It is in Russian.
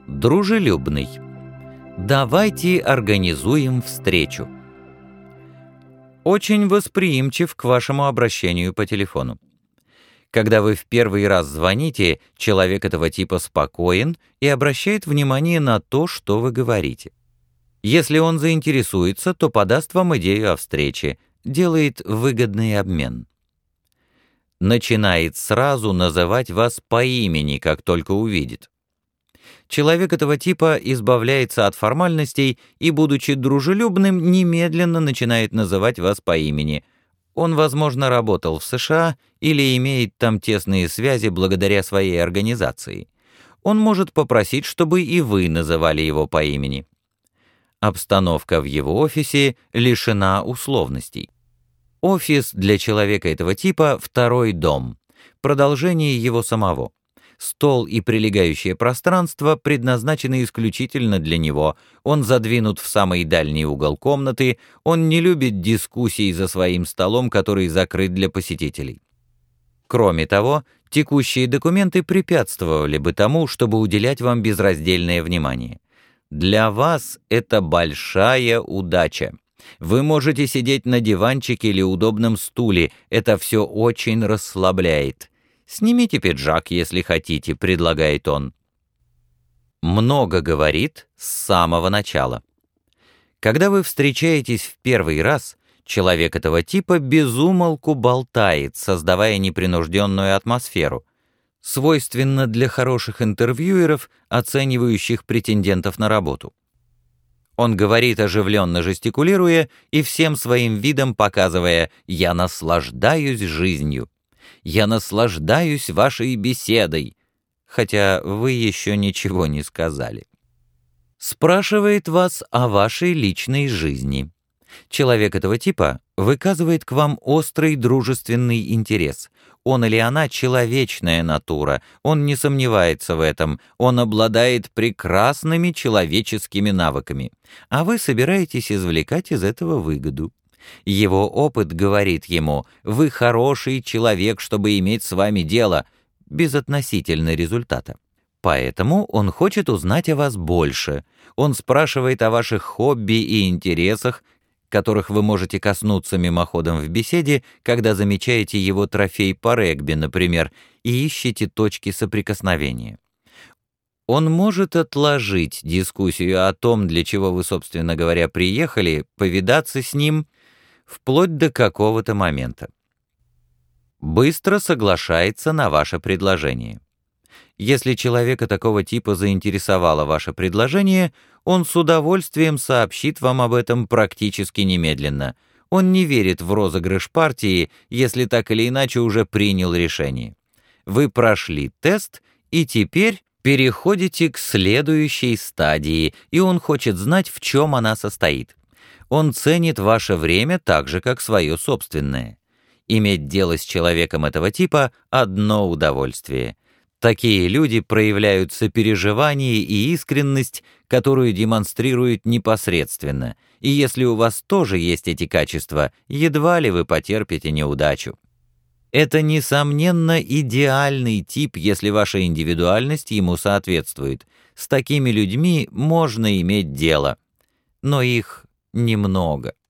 Дружелюбный. Давайте организуем встречу. Очень восприимчив к вашему обращению по телефону. Когда вы в первый раз звоните, человек этого типа спокоен и обращает внимание на то, что вы говорите. Если он заинтересуется, то подаст вам идею о встрече, делает выгодный обмен. Начинает сразу называть вас по имени, как только увидит. Человек этого типа избавляется от формальностей и, будучи дружелюбным, немедленно начинает называть вас по имени. Он, возможно, работал в США или имеет там тесные связи благодаря своей организации. Он может попросить, чтобы и вы называли его по имени. Обстановка в его офисе лишена условностей. Офис для человека этого типа — второй дом, продолжение его самого. Стол и прилегающее пространство предназначены исключительно для него, он задвинут в самый дальний угол комнаты, он не любит дискуссий за своим столом, который закрыт для посетителей. Кроме того, текущие документы препятствовали бы тому, чтобы уделять вам безраздельное внимание. Для вас это большая удача. Вы можете сидеть на диванчике или удобном стуле, это все очень расслабляет. «Снимите пиджак, если хотите», — предлагает он. Много говорит с самого начала. Когда вы встречаетесь в первый раз, человек этого типа без умолку болтает, создавая непринужденную атмосферу. Свойственно для хороших интервьюеров, оценивающих претендентов на работу. Он говорит, оживленно жестикулируя и всем своим видом показывая «я наслаждаюсь жизнью». «Я наслаждаюсь вашей беседой», хотя вы еще ничего не сказали. Спрашивает вас о вашей личной жизни. Человек этого типа выказывает к вам острый дружественный интерес. Он или она человечная натура, он не сомневается в этом, он обладает прекрасными человеческими навыками, а вы собираетесь извлекать из этого выгоду. Его опыт говорит ему: «Вы хороший человек, чтобы иметь с вами дело», безотносительно результата. Поэтому он хочет узнать о вас больше. Он спрашивает о ваших хобби и интересах, которых вы можете коснуться мимоходом в беседе, когда замечаете его трофей по регби, например, и ищете точки соприкосновения. Он может отложить дискуссию о том, для чего вы, собственно говоря, приехали, повидаться с ним, вплоть до какого-то момента. Быстро соглашается на ваше предложение. Если человека такого типа заинтересовало ваше предложение, он с удовольствием сообщит вам об этом практически немедленно. Он не верит в розыгрыш партии, если так или иначе уже принял решение. Вы прошли тест и теперь переходите к следующей стадии, и он хочет знать, в чем она состоит. Он ценит ваше время так же, как свое собственное. Иметь дело с человеком этого типа — одно удовольствие. Такие люди проявляют сопереживание и искренность, которую демонстрируют непосредственно, и если у вас тоже есть эти качества, едва ли вы потерпите неудачу. Это, несомненно, идеальный тип, если ваша индивидуальность ему соответствует. С такими людьми можно иметь дело, но их немного.